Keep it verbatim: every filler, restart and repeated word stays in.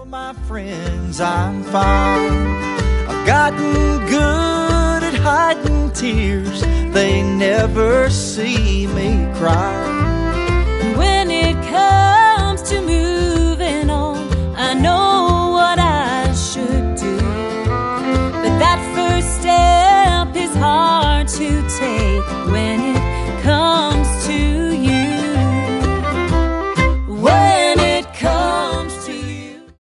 My friends, I'm fine. I've gotten good at hiding tears. They never see me cry. When it comes to moving on, I know what I should do. But that first step is hard to take when